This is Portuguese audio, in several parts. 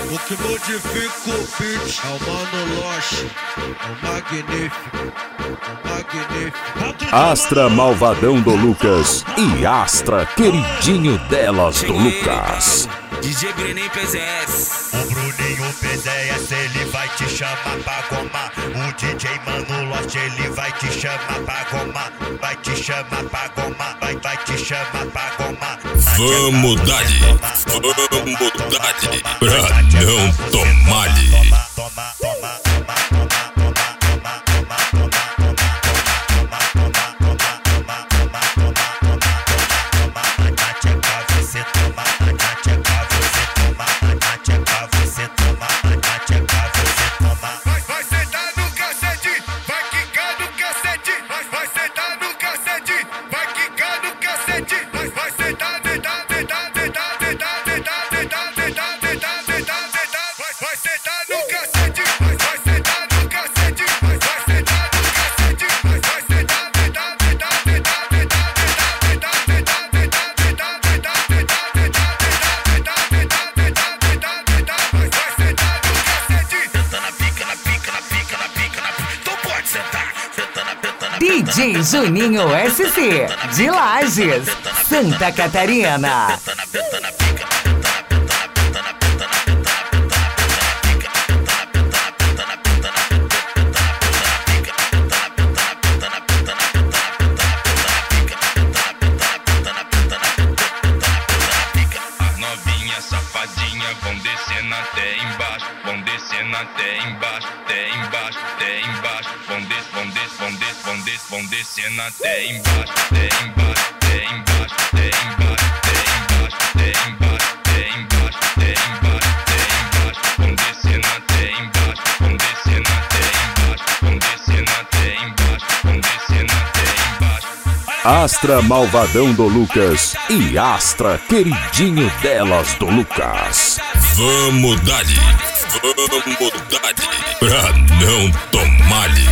O que modifica o beat é o Mano Loche, o magnífico, o magnífico. Astra Malvadão do Lucas e Astra Queridinho Delas do Lucas. DJ Bruninho PZS. O Bruninho PZS, ele vai te chamar pra gomar. O DJ Mano Loche, ele vai te chamar pra gomar. Vai te chamar pra gomar, vai te chamar pra gomar. Vamos dar-lhe, vamos dar-lhe, pra não tomar-lhe. Vai sentar no cacete, vai quicar no cacete. Vai sentar no cacete, vai quicar no cacete. Vai sentar, sentar, sentar, sentar, sentar, sentar, sentar, sentar, sentar, sentar, sentar. Vai sentar no cacete, vai sentar no cacete, vai sentar no cacete. Vai sentar, sentar, sentar, sentar, sentar, sentar, sentar, sentar, sentar, sentar, sentar, sentar, sentar, sentar, sentar, sentar, sentar, sentar. Vai sentar no cacete. Senta na pica, na pica, na pica, na pica, na pica. Então pode sentar. Senta na DJ Juninho SC, de Lages, Santa Catarina. Senta na pica, na pica, na pica, na pica, na pica, na pica, As novinhas safadinhas vão descendo até embaixo, vão descendo até embaixo, até embaixo, até embaixo. Vão descendo até embaixo, até embaixo, até embaixo, até embaixo, até embaixo, até embaixo, até embaixo, até embaixo, até embaixo. Vão descendo até embaixo, vão descendo até embaixo, vão descendo até embaixo, vão descendo até embaixo. Astra Malvadão do Lucas e Astra Queridinho Delas do Lucas. Vamos dar-lhe, vamos dar-lhe, pra não tomar-lhe.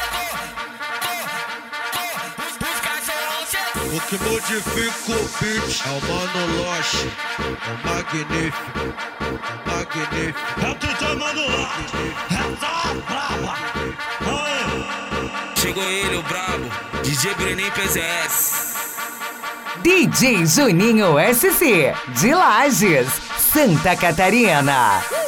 O que modifica o beat é o Mano Loche, o magnífico, o magnífico. É o DJ Mano Loche, essa brava. chegou ele, o brabo. DJ Bruninho PZS. DJ Juninho SC, de Lages, Santa Catarina.